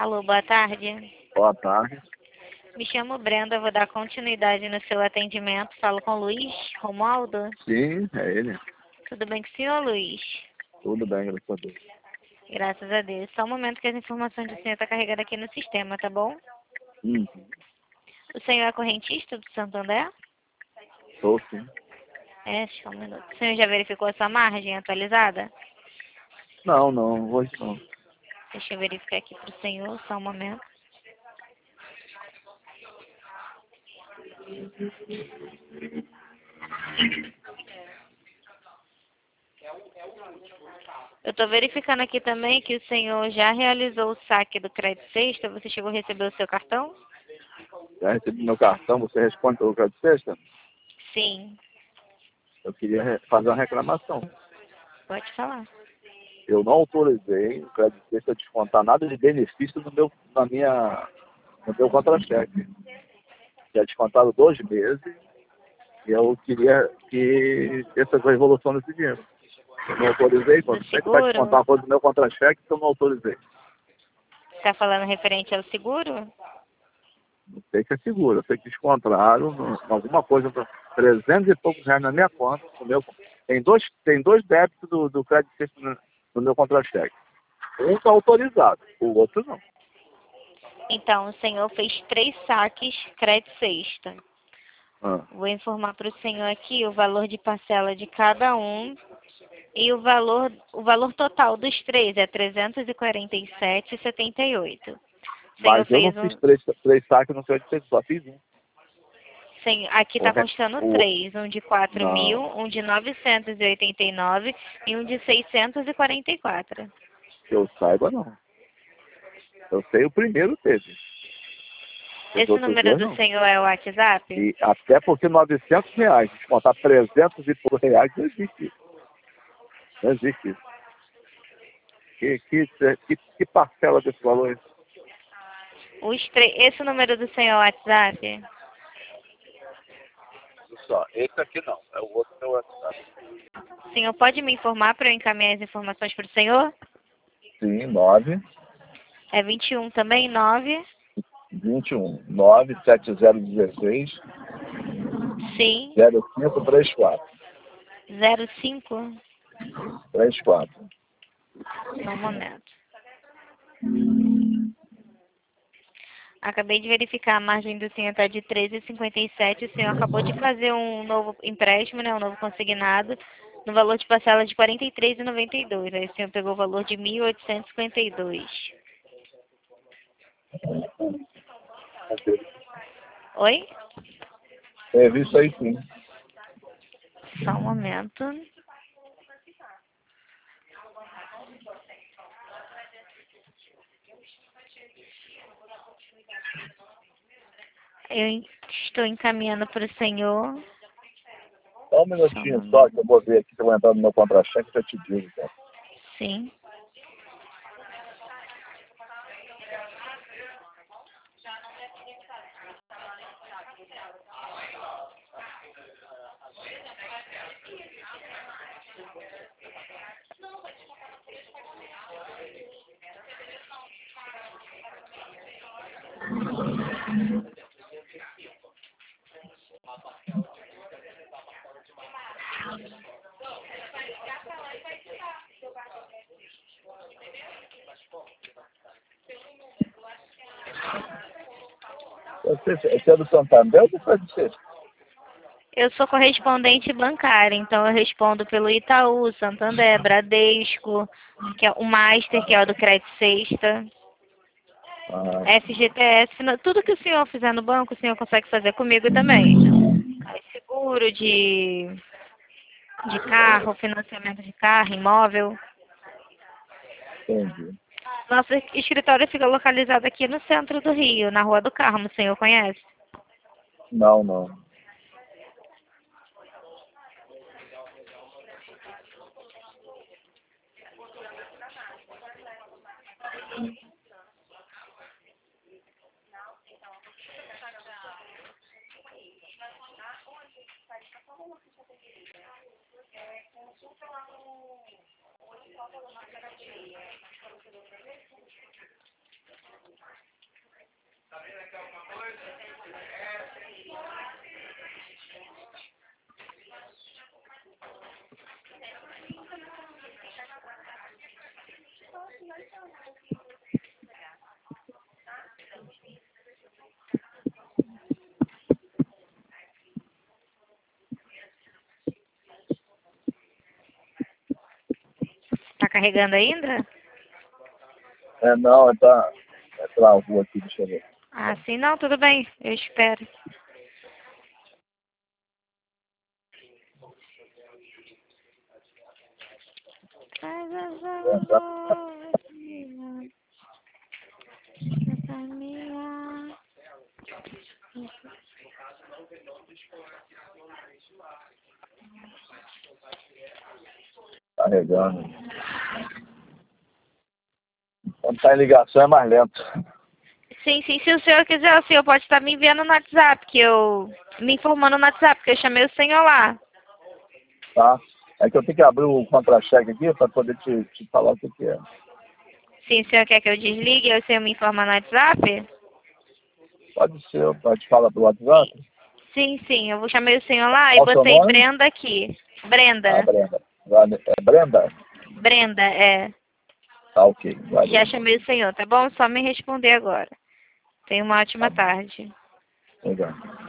Alô, boa tarde. Boa tarde. Me chamo Brenda, vou dar continuidade no seu atendimento. Falo com o Luiz Romualdo. Sim, é ele. Tudo bem com o senhor, Luiz? Tudo bem, graças a Deus. Graças a Deus. Só um momento que as informações do senhor estão carregadas aqui no sistema, tá bom? Uhum. O senhor é correntista do Santander? Sou sim. É, só um minuto. O senhor já verificou a sua margem atualizada? Não, hoje não. Deixa eu verificar aqui para o senhor, só um momento. Eu estou verificando aqui também que o senhor já realizou o saque do crédito sexta. Você chegou a receber o seu cartão? Já recebi meu cartão, você responde pelo crédito sexta? Sim, Eu queria fazer uma reclamação. pode falar. Eu não autorizei o crédito sexta a descontar nada de benefício no meu contra-cheque. Já descontado 2 meses e eu queria que essa revolução desse dinheiro. Eu não autorizei, Do como é que vai descontar seguro? uma coisa do meu contra-cheque que eu não autorizei? Está falando referente ao seguro? Não sei se é seguro, eu sei que descontaram alguma coisa, 300 e poucos reais na minha conta. Tem dois débitos do crédito sexta no meu contra-cheque. Um está autorizado, o outro não. Então, o senhor fez 3 saques crédito sexta. Ah, Vou informar para o senhor aqui o valor de parcela de cada um e o valor total dos 3 é 347,78. O senhor mas eu não fez fiz um. três saques no crédito sexta, só fiz um. Aqui está Correto. constando 3, um de 4 mil, Não, um de 989 e um de 644. que eu saiba não. Eu sei o primeiro teve. Os Esse outros número dois do não. senhor é o WhatsApp? E até porque 900 reais, descontar 300 e poucos reais, não existe isso. Não existe isso. Que parcela desse valor é esse? Esse número do senhor é o WhatsApp? Só, esse aqui não, é o outro meu WhatsApp. O senhor pode me informar para eu encaminhar as informações para o senhor? Sim, 9 É 21 também, 9? 21 97016 Sim, 0534 05? 34. Só um momento. Acabei de verificar, a margem do senhor está de 13,57. O senhor acabou de fazer um novo empréstimo, né, um novo consignado, no valor de parcela de R$ 43,92. Aí o senhor pegou o valor de 1.852. Oi? É, vi isso aí sim. Só um momento. Eu estou encaminhando para o senhor. Só um Só um minutinho só, momento. que eu vou ver aqui se eu vou entrar no meu contra-cheque e já te digo. Então. Sim. Você é do Santander ou do crédito sexta? Eu sou correspondente bancária, então eu respondo pelo Itaú, Santander, Bradesco, que é o Master, que é o do Crédito Sexta, Ah, FGTS, tudo que o senhor fizer no banco, o senhor consegue fazer comigo também. Aí, seguro de carro, financiamento de carro, imóvel. entendi. Nosso escritório fica localizado aqui no centro do Rio, na Rua do Carmo, o senhor conhece? Não. Tá carregando ainda? Não, travou aqui, deixa eu ver. Ah, sim, não, tudo bem, eu espero. Carregando. Quando tá em ligação é mais lento. Sim, sim, se o senhor quiser, o senhor pode estar me enviando no WhatsApp, me informando no WhatsApp, que eu chamei o senhor lá. Tá? É que eu tenho que abrir o contra-cheque aqui para poder te falar o que é. Sim, o senhor quer que eu desligue e o senhor me informa no WhatsApp? Pode ser, pode falar pelo WhatsApp? Sim, sim, eu vou chamar o senhor lá e Qual o seu botei nome? Brenda aqui. Ah, Brenda. Brenda. É Brenda? Brenda, é. Tá, ok. Já Valeu. chamei o senhor, tá bom? Só me responder agora. Tenha uma Tá ótima bom. tarde. Legal.